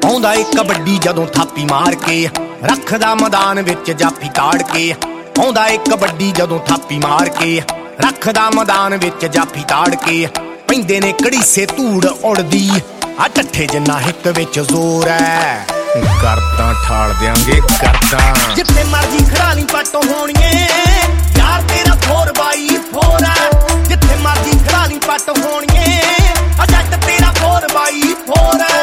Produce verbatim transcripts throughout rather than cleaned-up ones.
ਆਉਂਦਾ ਏ ਕਬੱਡੀ ਜਦੋਂ ਥਾਪੀ ਮਾਰ ਕੇ, ਰੱਖਦਾ ਮੈਦਾਨ ਵਿੱਚ ਜਾਫੀ ਤਾੜ ਕੇ। ਆਉਂਦਾ ਏ ਕਬੱਡੀ ਜਦੋਂ ਥਾਪੀ ਮਾਰ ਕੇ, ਰੱਖਦਾ ਮੈਦਾਨ ਵਿੱਚ ਜਾਫੀ ਤਾੜ ਕੇ। ਪੈਂਦੇ ਨੇ ਕੜੀਸੇ ਧੂੜ ਉੜਦੀ, ਆ ਟੱਠੇ ਜਿੰਨਾ ਹਿੱਕ ਵਿੱਚ ਜ਼ੋਰ ਐ। ਕਰਦਾਂ ਠਾਲ ਦਿਆਂਗੇ ਕਰਦਾਂ, ਜਿੱਥੇ ਮਰਜੀ ਖੜਾ ਨੀ ਪੱਟ ਹੋਣੀਏ ਯਾਰ ਤੇਰਾ ਫੋਰ ਬਾਈ ਫੋਰ ਐ। ਜਿੱਥੇ ਮਰਜੀ ਖੜਾ ਨੀ ਪੱਟ ਹੋਣੀਏ, ਆ ਜੱਟ ਤੇਰਾ ਫੋਰ ਬਾਈ ਫੋਰ ਐ।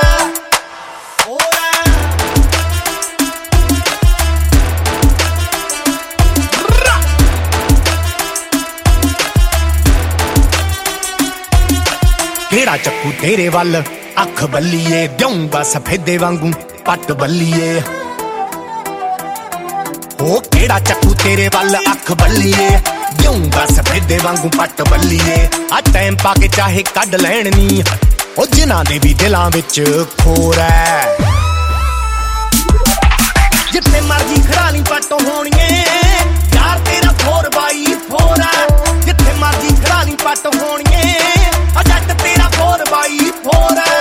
ਕਿਹੜਾ ਚੱਕੂ ਤੇਰੇ ਵੱਲ ਅੱਖ ਬੱਲੀਏ, ਦਿਉਂਗਾ ਸਫੇਦੇ ਵਾਂਗੂ ਪੱਟ ਬੱਲੀਏ। ਉਹ ਕਿਹੜਾ ਚੱਕੂ ਤੇਰੇ ਵੱਲ ਅੱਖ ਬੱਲੀਏ, ਦਿਉਂਗਾ ਸਫੇਦੇ ਵਾਂਗੂ ਪੱਟ ਬੱਲੀਏ। ਆ ਟਾਈਮ ਪਾ ਕੇ ਚਾਹੇ ਕੱਢ ਲੈਣ ਨੀ, ਉਹ ਜਿਨ੍ਹਾਂ ਦੇ ਵੀ ਦਿਲਾਂ ਵਿੱਚ ਖੋਰ ਐ। ਜਿੱਥੇ ਮਰਜੀ ਖੜਾ ਨੀ ਪੱਟ ਹੋਣੀਏ ਯਾਰ ਤੇਰਾ ਫੋਰ ਬਾਈ ਫੋਰ ਐ। ਜਿੱਥੇ ਮਰਜੀ ਖੜਾ ਨੀ ਪੱਟ ਹੋਣੀਏ, ਆ ਜੱਟ ਤੇਰਾ ਫੋਰ ਬਾਈ ਫੋਰ ਐ।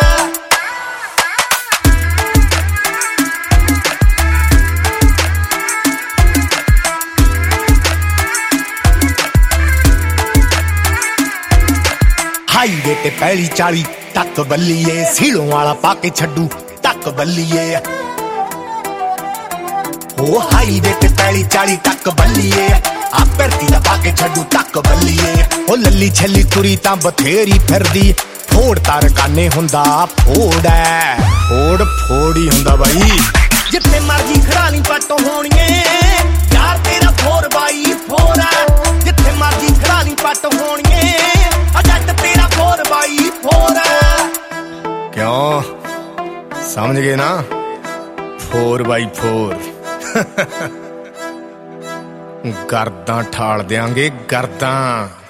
ਹਾਈਵੇ ਤੇ ਪੈਲੀ ਚਾਲੀ ਟੱਕ ਬੱਲੀਏ, ਸੀਲੋਂ ਵਾਲਾ ਪਾ ਕੇ ਛੱਡੂ ਟੱਕ ਬੱਲੀਏ। ਉਹ ਹਾਈਵੇ ਤੇ ਪੈਲੀ ਚਾਲੀ ਟੱਕ ਬੱਲੀਏ, ਆ ਪੈਰਤੀ ਦਾ ਪਾ ਕੇ ਛੱਡੂ ਟੱਕ ਬੱਲੀਏ। ਉਹ ਲੱਲੀ ਛੱਲੀ ਤੁਰੀ ਤਾਂ ਬਥੇਰੀ ਫਿਰਦੀ, ਫੋੜ ਤਾਰ ਕਾਨੇ ਹੁੰਦਾ ਫੋੜ ਐ। ਫੋੜ ਫੋੜੀ ਹੁੰਦਾ ਬਾਈ, ਜਿੱਥੇ ਮਰਜੀ ਖੜਾ ਨੀ ਪੱਟ ਹੋਣੀਏ ਯਾਰ ਤੇਰਾ ਫੋਰ ਬਾਈ ਫੋਰ ਐ। ਜਿੱਥੇ ਮਰਜੀ ਖੜਾ ਨੀ ਪੱਟ ਹੋਣੀਏ, ਆ ਜੱਟ ਤੇਰਾ ਫੋਰ ਬਾਈ ਫੋਰ ਐ। ਕਿਉਂ ਸਮਝ ਗਏ ਨਾ, ਫੋਰ ਬਾਈ ਫੋਰ। ਗਰਦਾਂ ਠਾਲ ਦਿਆਂਗੇ ਗਰਦਾਂ।